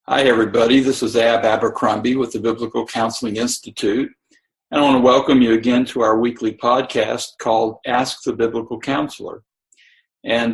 Hi, everybody. This is Ab Abercrombie with the Biblical Counseling Institute. And I want to welcome you again to our weekly podcast called Ask the Biblical Counselor. And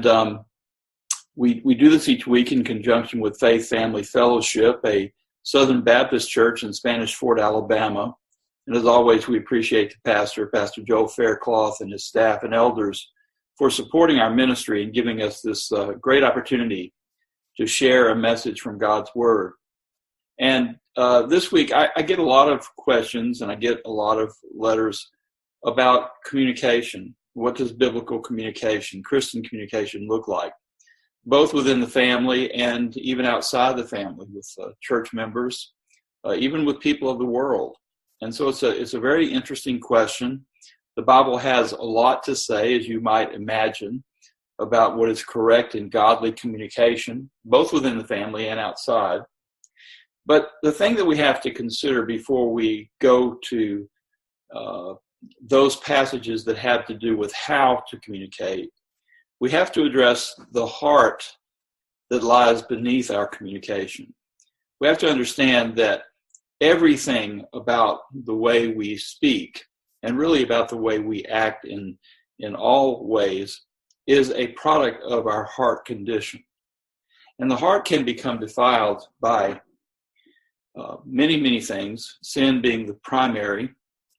we do this each week in conjunction with Faith Family Fellowship, a Southern Baptist church in Spanish Fort, Alabama. And as always, we appreciate the pastor, Pastor Joe Faircloth, and his staff and elders for supporting our ministry and giving us this great opportunity to share a message from God's Word. And this week, I get a lot of questions and I get a lot of letters about communication. What does biblical communication, Christian communication look like? Both within the family and even outside the family with church members, even with people of the world. And so it's a very interesting question. The Bible has a lot to say, as you might imagine, about what is correct and godly communication, both within the family and outside. But the thing that we have to consider before we go to those passages that have to do with how to communicate, we have to address the heart that lies beneath our communication. We have to understand that everything about the way we speak, and really about the way we act in all ways, is a product of our heart condition. And the heart can become defiled by many things, sin being the primary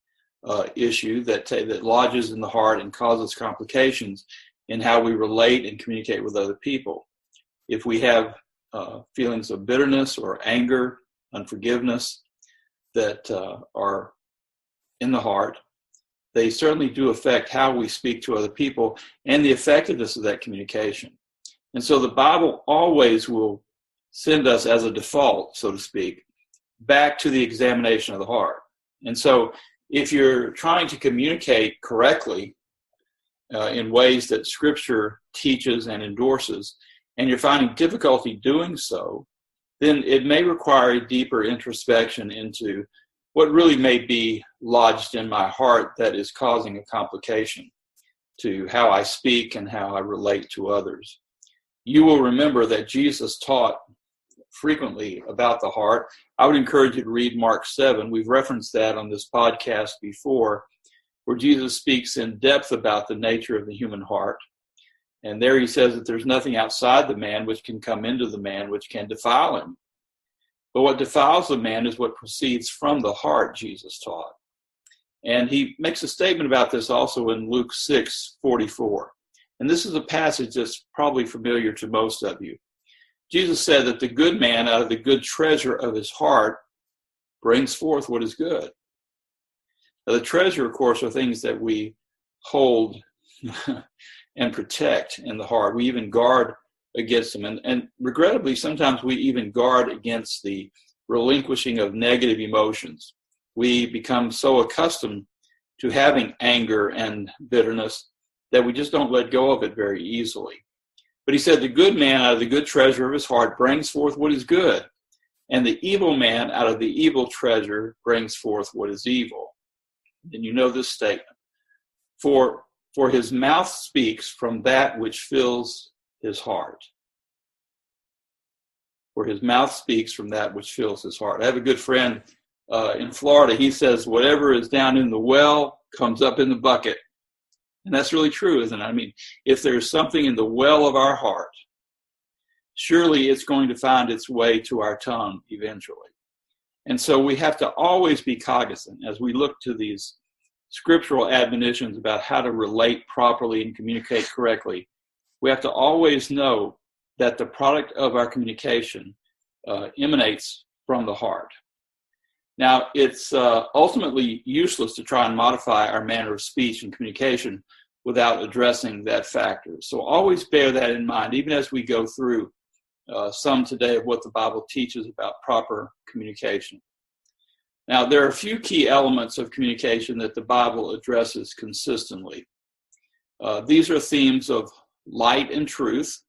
issue that lodges in the heart and causes complications in how we relate and communicate with other people. If we have feelings of bitterness or anger, unforgiveness that are in the heart, they certainly do affect how we speak to other people and the effectiveness of that communication. And so the Bible always will send us as a default, so to speak, back to the examination of the heart. And so if you're trying to communicate correctly in ways that Scripture teaches and endorses, and you're finding difficulty doing so, then it may require a deeper introspection into what really may be lodged in my heart that is causing a complication to how I speak and how I relate to others. You will remember that Jesus taught frequently about the heart. I would encourage you to read Mark 7. We've referenced that on this podcast before, where Jesus speaks in depth about the nature of the human heart. And there he says that there's nothing outside the man which can come into the man which can defile him. But what defiles the man is what proceeds from the heart, Jesus taught. And he makes a statement about this also in Luke 6:44. And this is a passage that's probably familiar to most of you. Jesus said that the good man out of the good treasure of his heart brings forth what is good. Now, the treasure, of course, are things that we hold and protect in the heart. We even guard against them. And regrettably, sometimes we even guard against the relinquishing of negative emotions. We become so accustomed to having anger and bitterness that we just don't let go of it very easily. But he said the good man out of the good treasure of his heart brings forth what is good, and the evil man out of the evil treasure brings forth what is evil. And you know this statement. For his mouth speaks from that which fills his heart. For his mouth speaks from that which fills his heart. I have a good friend in Florida. He says, whatever is down in the well comes up in the bucket. And that's really true, isn't it? I mean, if there's something in the well of our heart, surely it's going to find its way to our tongue eventually. And so we have to always be cognizant as we look to these scriptural admonitions about how to relate properly and communicate correctly. We have to always know that the product of our communication emanates from the heart. Now, it's ultimately useless to try and modify our manner of speech and communication without addressing that factor. So always bear that in mind, even as we go through some today of what the Bible teaches about proper communication. Now, there are a few key elements of communication that the Bible addresses consistently. These are themes of light and truth.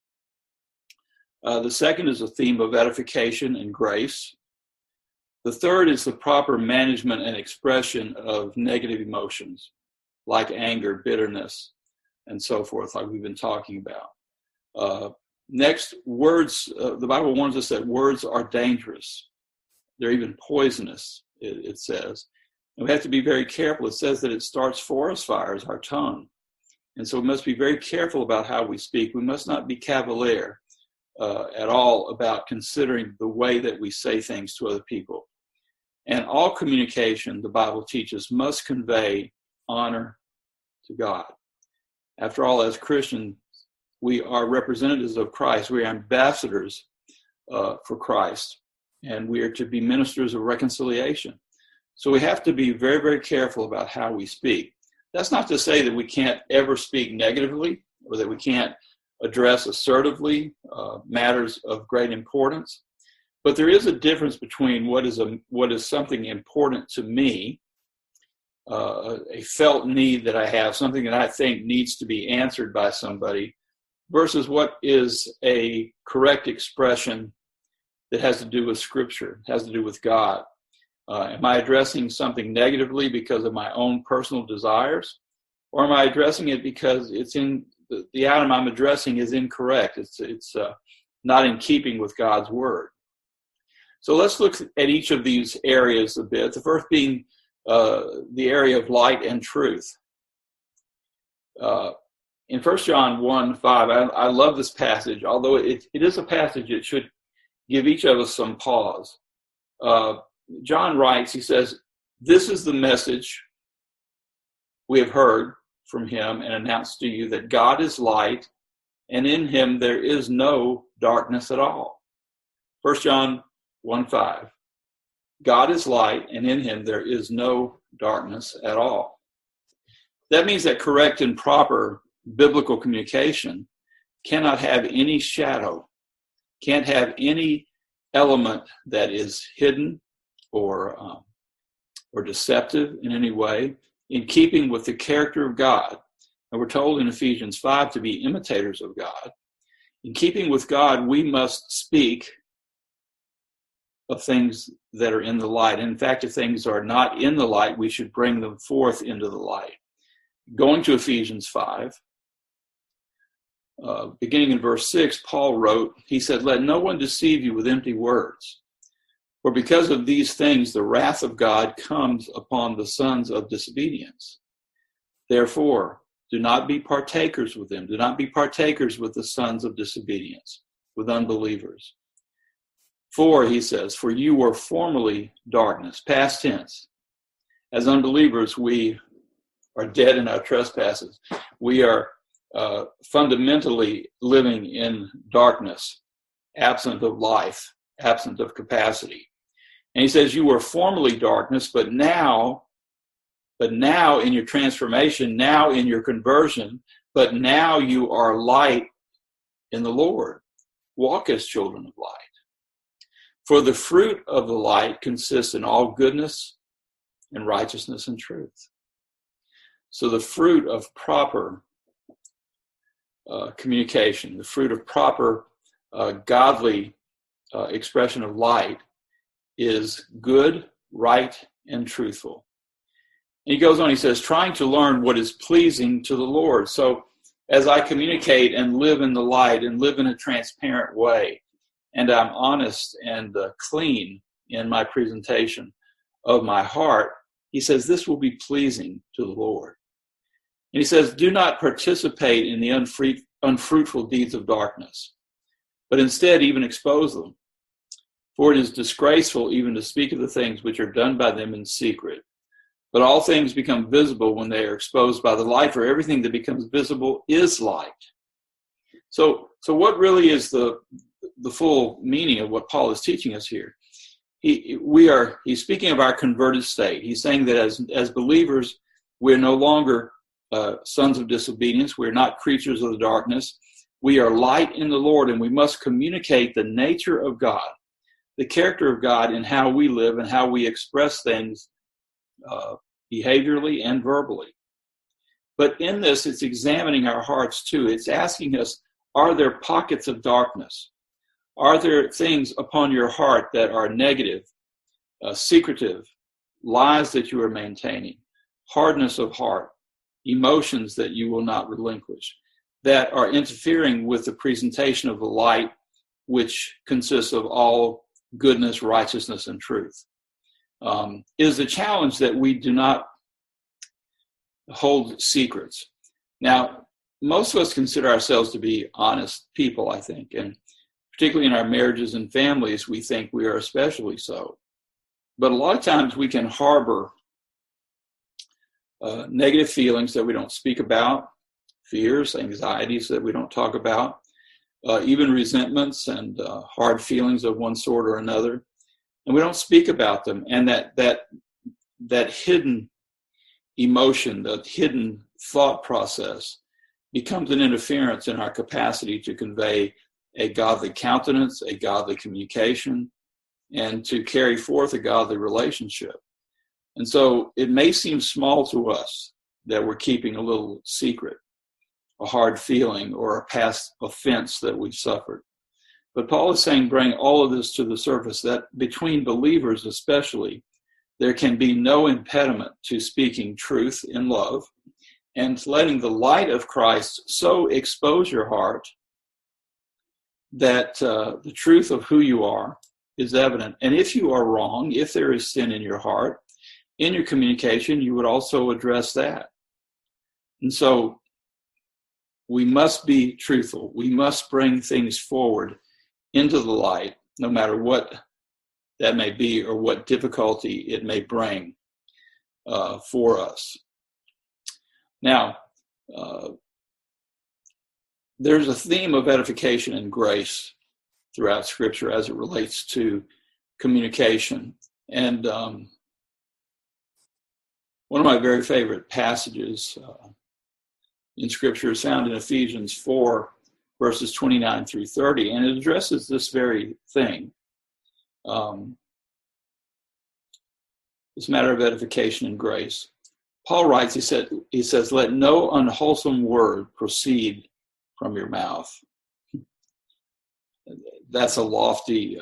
The second is a theme of edification and grace. The third is the proper management and expression of negative emotions, like anger, bitterness, and so forth, like we've been talking about. Next, words, the Bible warns us that words are dangerous. They're even poisonous, it says. And we have to be very careful. It says that it starts forest fires, our tongue. And so we must be very careful about how we speak. We must not be cavalier at all about considering the way that we say things to other people. And all communication, the Bible teaches, must convey honor to God. After all, as Christians, we are representatives of Christ. We are ambassadors for Christ, and we are to be ministers of reconciliation. So we have to be very, very careful about how we speak. That's not to say that we can't ever speak negatively or that we can't address assertively matters of great importance. But there is a difference between what is something important to me, a felt need that I have, something that I think needs to be answered by somebody, versus what is a correct expression that has to do with Scripture, has to do with God. Am I addressing something negatively because of my own personal desires? Or am I addressing it because it's in the item I'm addressing is incorrect? It's not in keeping with God's Word. So let's look at each of these areas a bit. The first being the area of light and truth. In 1 John 1:5, I love this passage, although it is a passage that should give each of us some pause. John writes, he says, "This is the message we have heard from him and announced to you, that God is light, and in him there is no darkness at all." 1 John 1:5. God is light, and in him there is no darkness at all. That means that correct and proper biblical communication cannot have any shadow, can't have any element that is hidden or deceptive in any way, in keeping with the character of God. And we're told in Ephesians 5 to be imitators of God. In keeping with God, we must speak of things that are in the light. In fact, if things are not in the light, we should bring them forth into the light. Going to Ephesians 5, beginning in verse 6, Paul wrote, he said, "Let no one deceive you with empty words. For because of these things, the wrath of God comes upon the sons of disobedience. Therefore, do not be partakers with them. Do not be partakers with the sons of disobedience, with unbelievers. For," he says, "for you were formerly darkness," past tense. As unbelievers, we are dead in our trespasses. We are fundamentally living in darkness, absent of life, absent of capacity. And he says, "You were formerly darkness, but now in your transformation, now in your conversion, but now you are light in the Lord. Walk as children of light. For the fruit of the light consists in all goodness and righteousness and truth." So the fruit of proper communication, the fruit of proper godly expression of light is good, right, and truthful. And he goes on, he says, trying to learn what is pleasing to the Lord. So as I communicate and live in the light and live in a transparent way, and I'm honest and clean in my presentation of my heart, he says, this will be pleasing to the Lord. And he says, do not participate in the unfruitful deeds of darkness, but instead even expose them. For it is disgraceful even to speak of the things which are done by them in secret. But all things become visible when they are exposed by the light, for everything that becomes visible is light. So what really is the full meaning of what Paul is teaching us here? He's speaking of our converted state. He's saying that as believers, we're no longer sons of disobedience. We're not creatures of the darkness. We are light in the Lord, and we must communicate the nature of God, the character of God in how we live and how we express things behaviorally and verbally. But in this, it's examining our hearts too. It's asking us, are there pockets of darkness? Are there things upon your heart that are negative, secretive, lies that you are maintaining, hardness of heart, emotions that you will not relinquish? that are interfering with the presentation of the light, which consists of all goodness, righteousness, and truth. It is a challenge that we do not hold secrets. Now, most of us consider ourselves to be honest people, I think, and particularly in our marriages and families, we think we are especially so. But a lot of times we can harbor negative feelings that we don't speak about, fears, anxieties that we don't talk about, even resentments and hard feelings of one sort or another, and we don't speak about them. And that hidden emotion, that hidden thought process becomes an interference in our capacity to convey a godly countenance, a godly communication, and to carry forth a godly relationship. And so it may seem small to us that we're keeping a little secret, a hard feeling, or a past offense that we've suffered. But Paul is saying, bring all of this to the surface, that between believers especially, there can be no impediment to speaking truth in love and letting the light of Christ so expose your heart that the truth of who you are is evident. And if you are wrong, if there is sin in your heart, in your communication, you would also address that. And so we must be truthful. We must bring things forward into the light, no matter what that may be or what difficulty it may bring for us. Now, there's a theme of edification and grace throughout Scripture as it relates to communication. And one of my very favorite passages in Scripture is found in Ephesians 4, verses 29 through 30, and it addresses this very thing. This matter of edification and grace. Paul writes, he says, let no unwholesome word proceed from your mouth. That's a lofty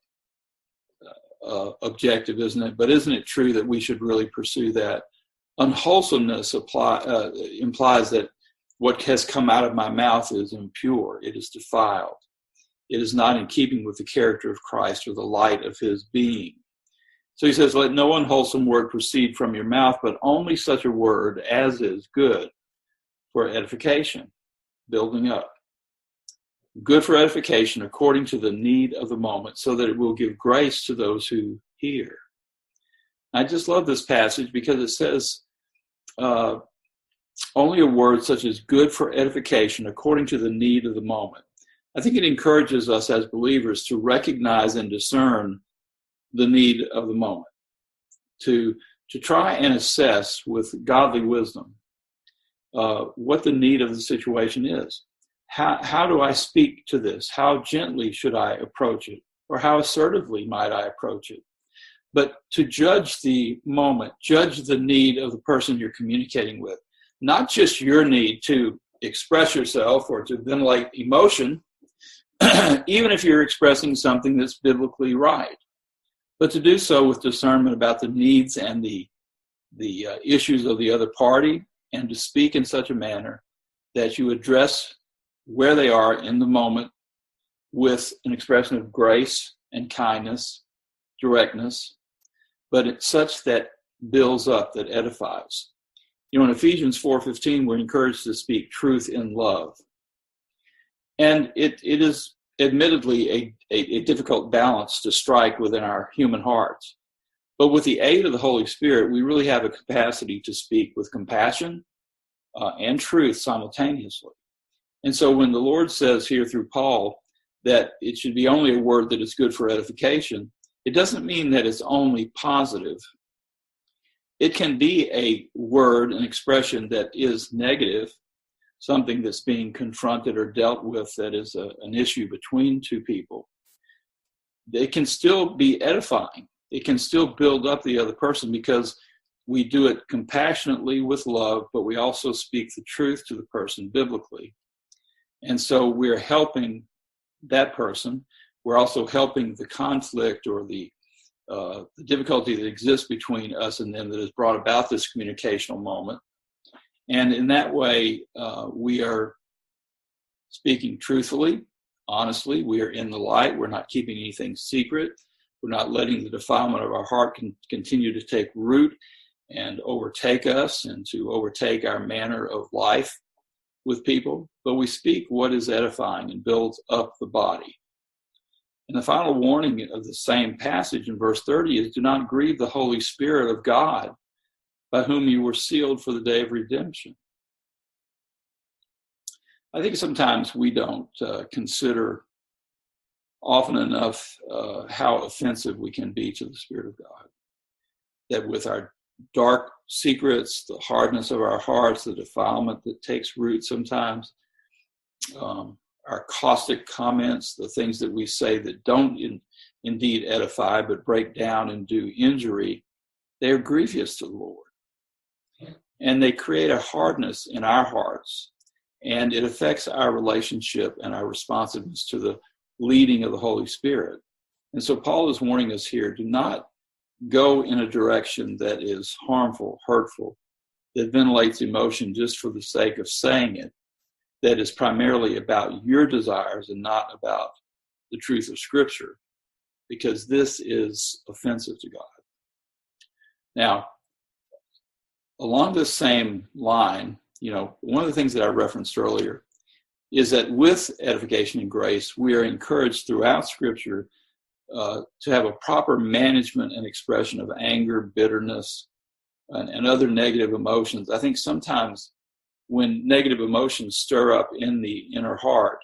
objective, isn't it? But isn't it true that we should really pursue that? Unwholesomeness implies that what has come out of my mouth is impure. It is defiled. It is not in keeping with the character of Christ or the light of his being. So he says, let no unwholesome word proceed from your mouth, but only such a word as is good for edification, building up. Good for edification according to the need of the moment, so that it will give grace to those who hear. I just love this passage because it says only a word such as good for edification according to the need of the moment. I think it encourages us as believers to recognize and discern the need of the moment, to try and assess with godly wisdom what the need of the situation is. How do I speak to this? How gently should I approach it? Or how assertively might I approach it? But to judge the moment, judge the need of the person you're communicating with, not just your need to express yourself or to ventilate emotion, even if you're expressing something that's biblically right, but to do so with discernment about the needs and the issues of the other party, and to speak in such a manner that you address where they are in the moment with an expression of grace and kindness, directness, but it's such that builds up, that edifies. You know, in Ephesians 4:15, we're encouraged to speak truth in love. And it is admittedly a difficult balance to strike within our human hearts. But with the aid of the Holy Spirit, we really have a capacity to speak with compassion and truth simultaneously. And so when the Lord says here through Paul that it should be only a word that is good for edification, it doesn't mean that it's only positive. It can be a word, an expression that is negative, something that's being confronted or dealt with that is an issue between two people. It can still be edifying. It can still build up the other person because we do it compassionately with love, but we also speak the truth to the person biblically. And so we're helping that person. We're also helping the conflict or the difficulty that exists between us and them that has brought about this communicational moment. And in that way, we are speaking truthfully, honestly. We are in the light. We're not keeping anything secret. We're not letting the defilement of our heart continue to take root and overtake us and to overtake our manner of life with people. But we speak what is edifying and builds up the body. And the final warning of the same passage in verse 30 is, do not grieve the Holy Spirit of God, by whom you were sealed for the day of redemption. I think sometimes we don't consider often enough how offensive we can be to the Spirit of God. That with our dark secrets, the hardness of our hearts, the defilement that takes root sometimes, our caustic comments, the things that we say that don't indeed edify but break down and do injury, they are grievous to the Lord. And they create a hardness in our hearts, and it affects our relationship and our responsiveness to the leading of the Holy Spirit. And so Paul is warning us here, do not go in a direction that is harmful, hurtful, that ventilates emotion just for the sake of saying it, that is primarily about your desires and not about the truth of Scripture, because this is offensive to God. Now, along this same line, one of the things that I referenced earlier is that with edification and grace, we are encouraged throughout Scripture to have a proper management and expression of anger, bitterness, and other negative emotions. I think sometimes when negative emotions stir up in the inner heart,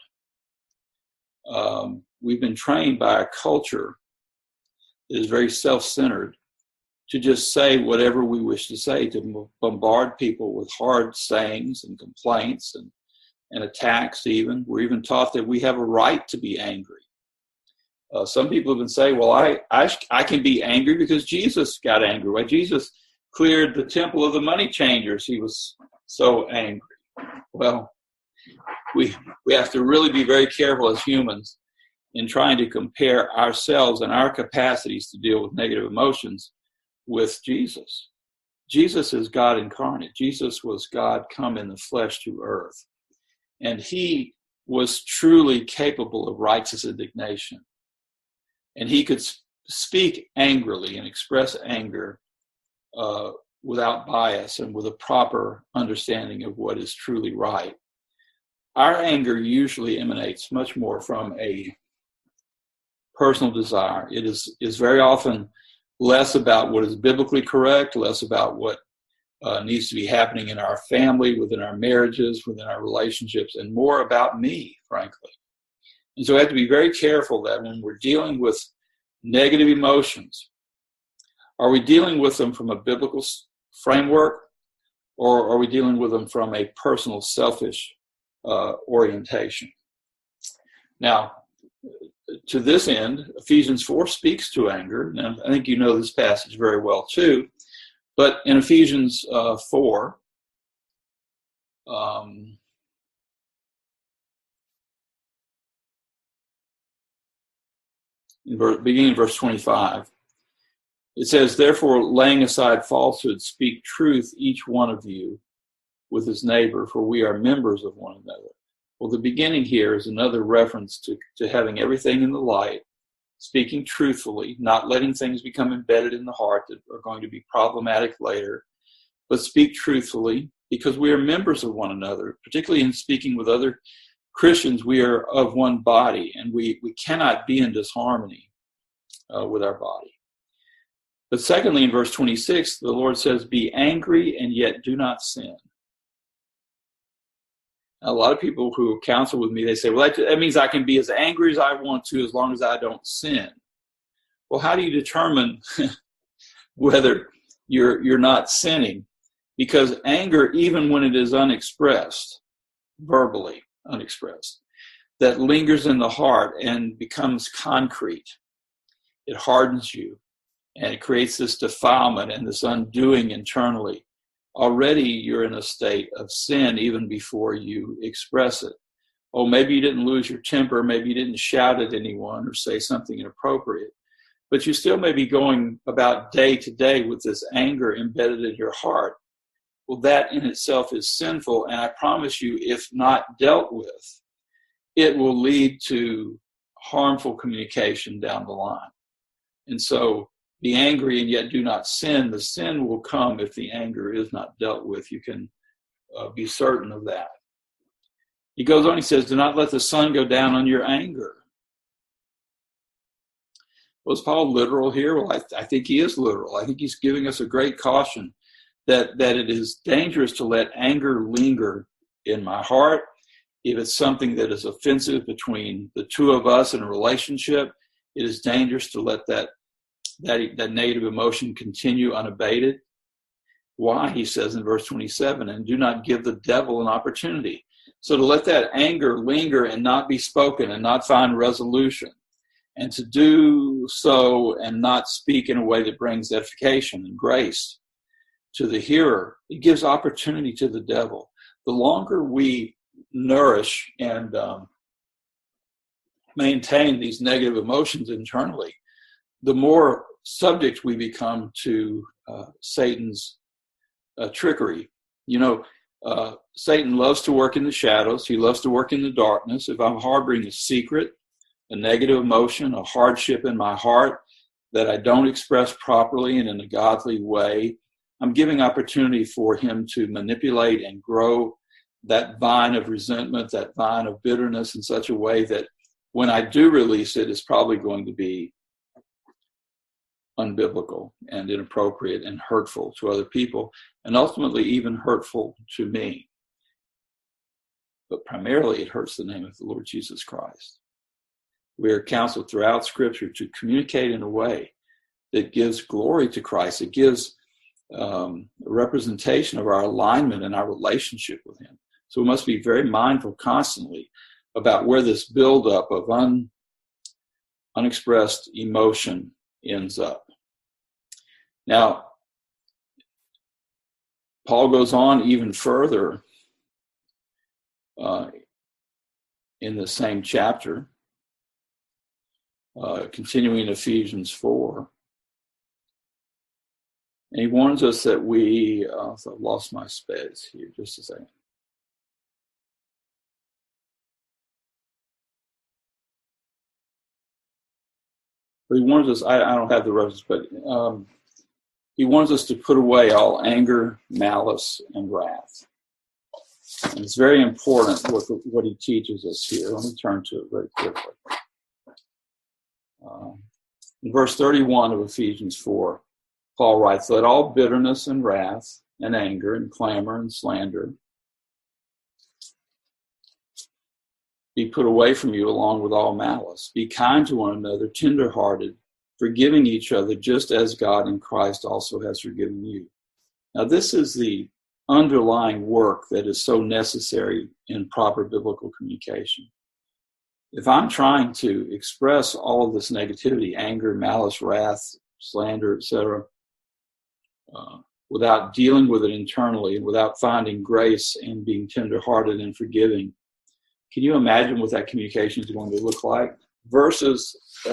we've been trained by a culture that is very self-centered to just say whatever we wish to say, to bombard people with hard sayings and complaints and attacks even. We're even taught that we have a right to be angry. Some people even say, well, I can be angry because Jesus got angry. When Jesus cleared the temple of the money changers, he was so angry. Well, we have to really be very careful as humans in trying to compare ourselves and our capacities to deal with negative emotions with Jesus. Jesus is God incarnate. Jesus was God come in the flesh to earth. And he was truly capable of righteous indignation. And he could speak angrily and express anger without bias and with a proper understanding of what is truly right. Our anger usually emanates much more from a personal desire. It is very often less about what is biblically correct, less about what needs to be happening in our family, within our marriages, within our relationships, and more about me, frankly. And so we have to be very careful that when we're dealing with negative emotions, are we dealing with them from a biblical framework, or are we dealing with them from a personal, selfish orientation? Now, to this end, Ephesians 4 speaks to anger. Now, I think you know this passage very well too. But in Ephesians 4, beginning in verse 25, it says, therefore, laying aside falsehood, speak truth, each one of you, with his neighbor, for we are members of one another. Well, the beginning here is another reference to having everything in the light, speaking truthfully, not letting things become embedded in the heart that are going to be problematic later, but speak truthfully because we are members of one another. Particularly in speaking with other Christians, we are of one body, and we cannot be in disharmony with our body. But secondly, in verse 26, the Lord says, be angry and yet do not sin. A lot of people who counsel with me, they say, well, that means I can be as angry as I want to as long as I don't sin. Well, how do you determine whether you're not sinning? Because anger, even when it is unexpressed, verbally unexpressed, that lingers in the heart and becomes concrete. It hardens you, and it creates this defilement and this undoing internally. Already you're in a state of sin even before you express it. Oh, maybe you didn't lose your temper. Maybe you didn't shout at anyone or say something inappropriate. But you still may be going about day to day with this anger embedded in your heart. Well, that in itself is sinful. And I promise you, if not dealt with, it will lead to harmful communication down the line. And so be angry and yet do not sin. The sin will come if the anger is not dealt with. You can be certain of that. He goes on, he says, do not let the sun go down on your anger. Was Paul literal here? Well, I think he is literal. I think he's giving us a great caution that it is dangerous to let anger linger in my heart. If it's something that is offensive between the two of us in a relationship, it is dangerous to let that negative emotion continue unabated. Why? He says in verse 27, and do not give the devil an opportunity. So to let that anger linger and not be spoken and not find resolution, and to do so and not speak in a way that brings edification and grace to the hearer, it gives opportunity to the devil. The longer we nourish and maintain these negative emotions internally, the more subject we become to Satan's trickery. Satan loves to work in the shadows. He loves to work in the darkness. If I'm harboring a secret, a negative emotion, a hardship in my heart that I don't express properly and in a godly way, I'm giving opportunity for him to manipulate and grow that vine of resentment, that vine of bitterness in such a way that when I do release it, it's probably going to be unbiblical and inappropriate and hurtful to other people, and ultimately even hurtful to me. But primarily it hurts the name of the Lord Jesus Christ. We are counseled throughout Scripture to communicate in a way that gives glory to Christ. It gives a representation of our alignment and our relationship with him. So we must be very mindful constantly about where this buildup of unexpressed emotion ends up. Now, Paul goes on even further in the same chapter, continuing Ephesians 4. And he warns us that I've lost my space here, just a second. But he warns us, I don't have the reference, but he warns us to put away all anger, malice, and wrath. And it's very important what he teaches us here. Let me turn to it very quickly. In verse 31 of Ephesians 4, Paul writes, let all bitterness and wrath and anger and clamor and slander be put away from you along with all malice. Be kind to one another, tenderhearted, forgiving each other, just as God in Christ also has forgiven you. Now, this is the underlying work that is so necessary in proper biblical communication. If I'm trying to express all of this negativity, anger, malice, wrath, slander, etc., without dealing with it internally, without finding grace and being tenderhearted and forgiving, can you imagine what that communication is going to look like? Versus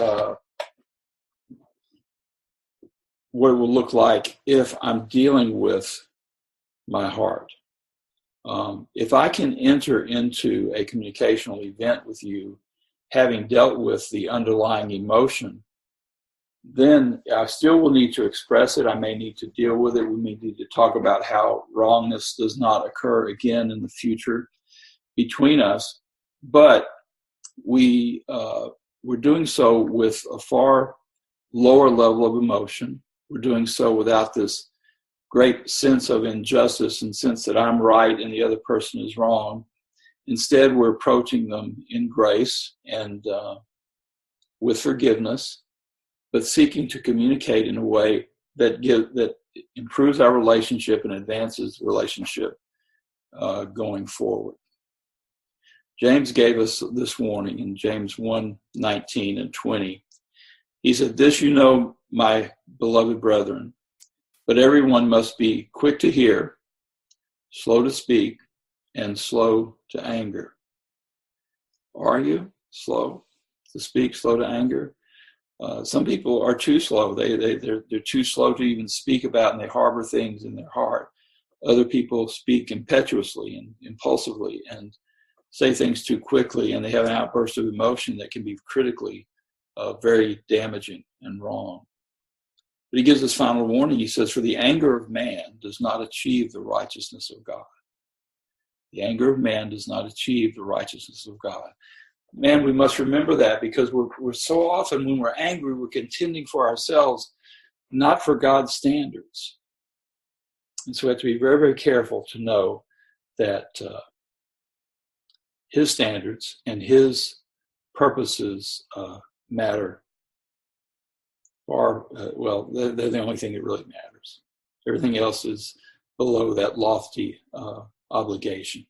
what it will look like if I'm dealing with my heart. If I can enter into a communicational event with you, having dealt with the underlying emotion, then I still will need to express it. I may need to deal with it. We may need to talk about how wrongness does not occur again in the future between us. But we're doing so with a far lower level of emotion. We're doing so without this great sense of injustice and sense that I'm right and the other person is wrong. Instead, we're approaching them in grace and with forgiveness, but seeking to communicate in a way that improves our relationship and advances the relationship going forward. James gave us this warning in James 1:19 and 20. He said, "This you know, my beloved brethren, but everyone must be quick to hear, slow to speak, and slow to anger." Are you slow to speak, slow to anger? Some people are too slow. They're too slow to even speak about, and they harbor things in their heart. Other people speak impetuously and impulsively and say things too quickly and they have an outburst of emotion that can be critically very damaging and wrong. But he gives this final warning. He says, for the anger of man does not achieve the righteousness of God. The anger of man does not achieve the righteousness of God. Man, we must remember that, because we're so often, when we're angry, we're contending for ourselves, not for God's standards. And so we have to be very, very careful to know that his standards and his purposes matter far, they're the only thing that really matters. Everything else is below that lofty obligation.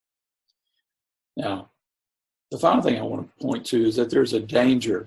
Now, the final thing I want to point to is that there's a danger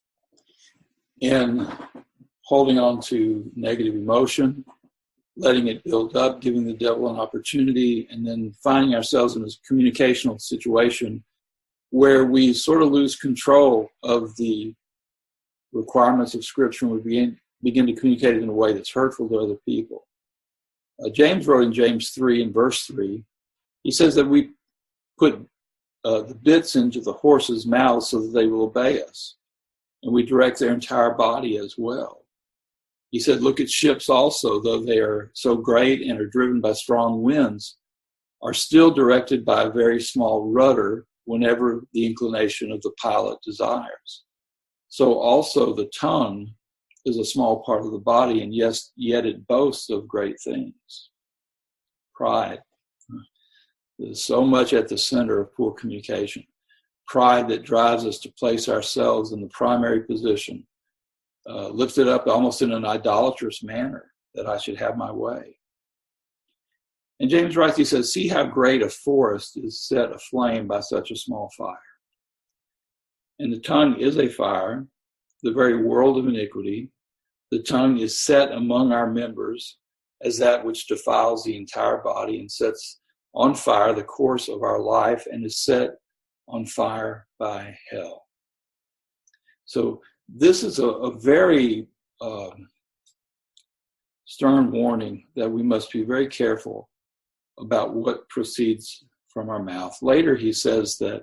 in holding on to negative emotion, letting it build up, giving the devil an opportunity, and then finding ourselves in a communicational situation where we sort of lose control of the requirements of Scripture and we begin to communicate it in a way that's hurtful to other people. James wrote in James 3 and verse 3, he says that we put the bits into the horses' mouths so that they will obey us, and we direct their entire body as well. He said, look at ships also, though they are so great and are driven by strong winds, are still directed by a very small rudder whenever the inclination of the pilot desires. So also the tongue is a small part of the body, and yet it boasts of great things. Pride. There's so much at the center of poor communication. Pride that drives us to place ourselves in the primary position, lifted up almost in an idolatrous manner, that I should have my way. And James writes, he says, see how great a forest is set aflame by such a small fire. And the tongue is a fire, the very world of iniquity. The tongue is set among our members as that which defiles the entire body and sets on fire the course of our life and is set on fire by hell. So this is a very stern warning that we must be very careful about what proceeds from our mouth. Later he says that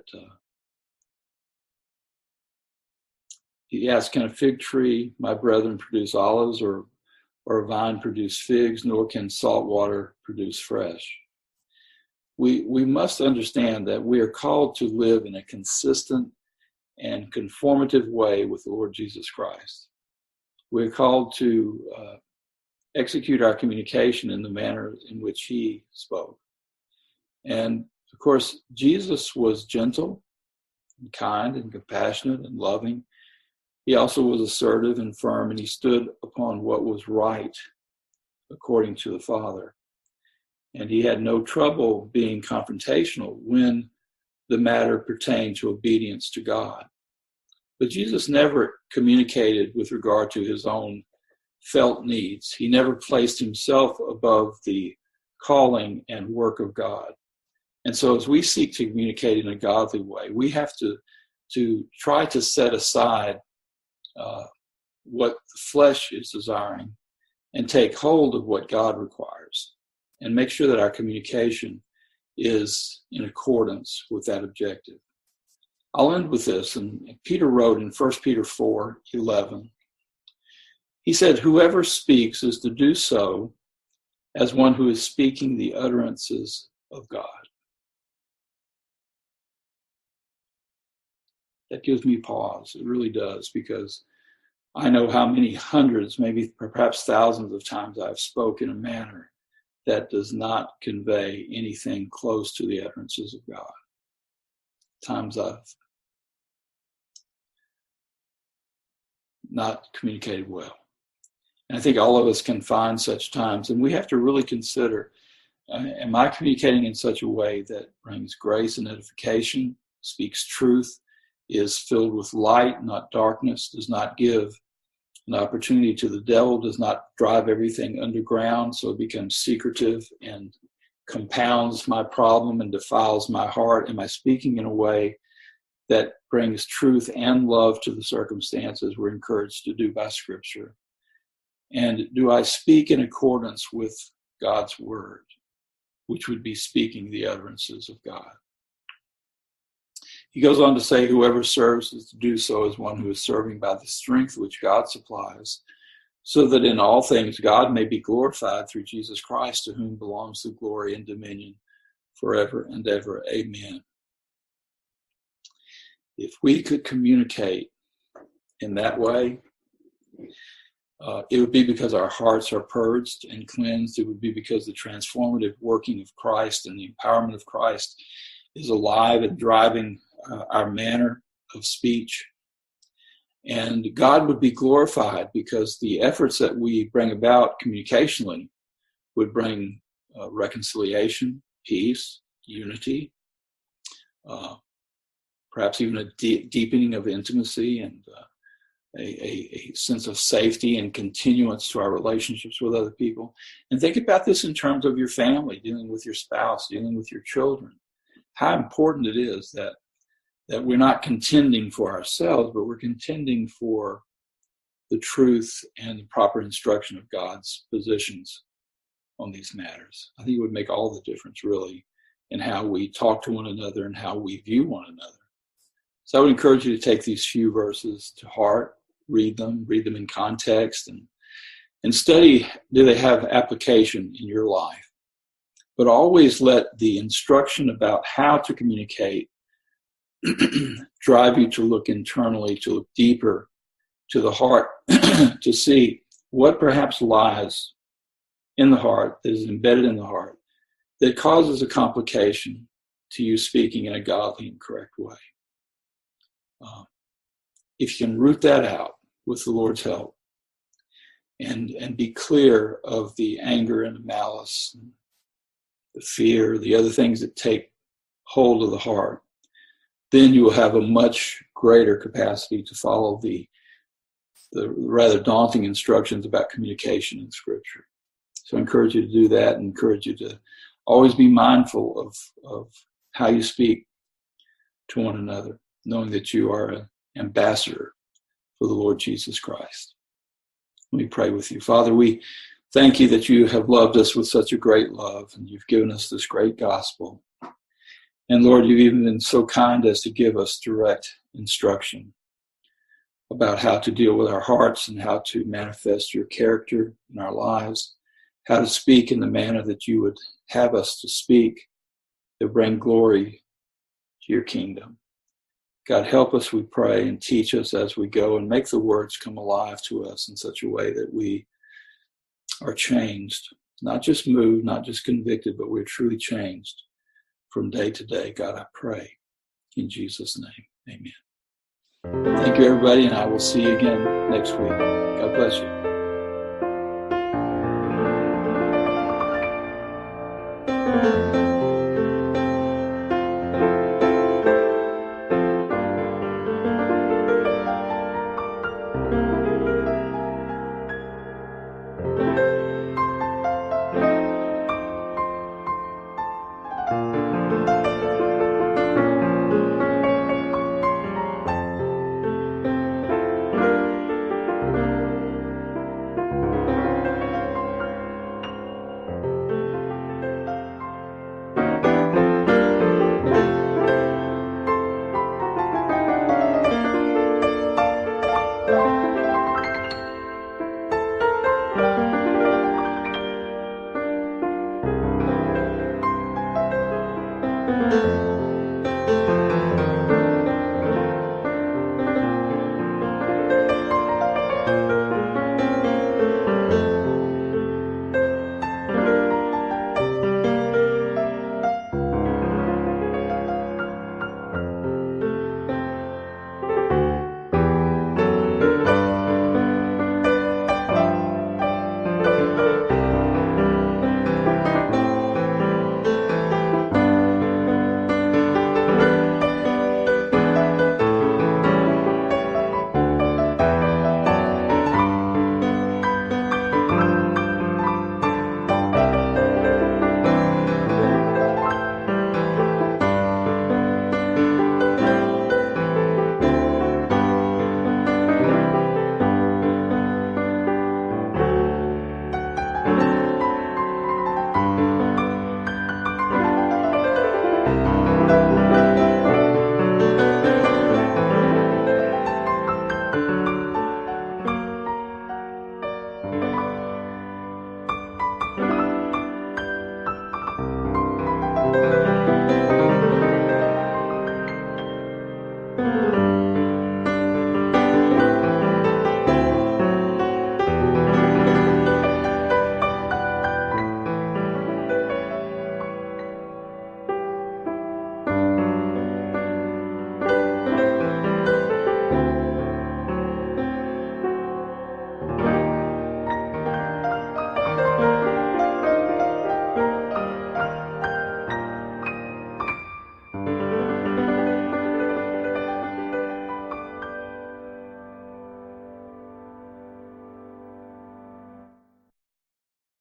he asks, can a fig tree, my brethren, produce olives, or a vine produce figs, nor can salt water produce fresh? We must understand that we are called to live in a consistent and conformative way with the Lord Jesus Christ. We're called to execute our communication in the manner in which he spoke. And of course, Jesus was gentle and kind and compassionate and loving. He also was assertive and firm, and he stood upon what was right according to the Father. And he had no trouble being confrontational when the matter pertained to obedience to God. But Jesus never communicated with regard to his own felt needs. He never placed himself above the calling and work of God. And so as we seek to communicate in a godly way, we have to try to set aside what the flesh is desiring and take hold of what God requires and make sure that our communication is in accordance with that objective. I'll end with this. And Peter wrote in 1 Peter 4:11, he said, whoever speaks is to do so as one who is speaking the utterances of God. That gives me pause. It really does, because I know how many hundreds, maybe perhaps thousands of times I've spoken in a manner that does not convey anything close to the utterances of God. Times I've not communicated well. And I think all of us can find such times, and we have to really consider, am I communicating in such a way that brings grace and edification, speaks truth, is filled with light, not darkness, does not give an opportunity to the devil, does not drive everything underground so it becomes secretive and compounds my problem and defiles my heart? Am I speaking in a way that brings truth and love to the circumstances we're encouraged to do by Scripture? And do I speak in accordance with God's word, which would be speaking the utterances of God? He goes on to say, whoever serves is to do so as one who is serving by the strength which God supplies, so that in all things God may be glorified through Jesus Christ, to whom belongs the glory and dominion forever and ever. Amen. If we could communicate in that way, it would be because our hearts are purged and cleansed. It would be because the transformative working of Christ and the empowerment of Christ is alive and driving our manner of speech. And God would be glorified because the efforts that we bring about communicationally would bring reconciliation, peace, unity, perhaps even a deepening of intimacy and a sense of safety and continuance to our relationships with other people. And think about this in terms of your family, dealing with your spouse, dealing with your children. How important it is that we're not contending for ourselves, but we're contending for the truth and the proper instruction of God's positions on these matters. I think it would make all the difference, really, in how we talk to one another and how we view one another. So I would encourage you to take these few verses to heart, read them in context, and study, do they have application in your life? But always let the instruction about how to communicate drive you to look internally, to look deeper to the heart, to see what perhaps lies in the heart, that is embedded in the heart, that causes a complication to you speaking in a godly and correct way. If you can root that out with the Lord's help and be clear of the anger and the malice, and the fear, the other things that take hold of the heart, then you will have a much greater capacity to follow the rather daunting instructions about communication in Scripture. So I encourage you to do that, and encourage you to always be mindful of how you speak to one another, knowing that you are an ambassador for the Lord Jesus Christ. Let me pray with you. Father, we thank you that you have loved us with such a great love, and you've given us this great gospel. And Lord, you've even been so kind as to give us direct instruction about how to deal with our hearts and how to manifest your character in our lives, how to speak in the manner that you would have us to speak, that bring glory to your kingdom. God, help us, we pray, and teach us as we go, and make the words come alive to us in such a way that we are changed, not just moved, not just convicted, but we're truly changed from day to day. God, I pray in Jesus' name. Amen. Thank you, everybody, and I will see you again next week. God bless you.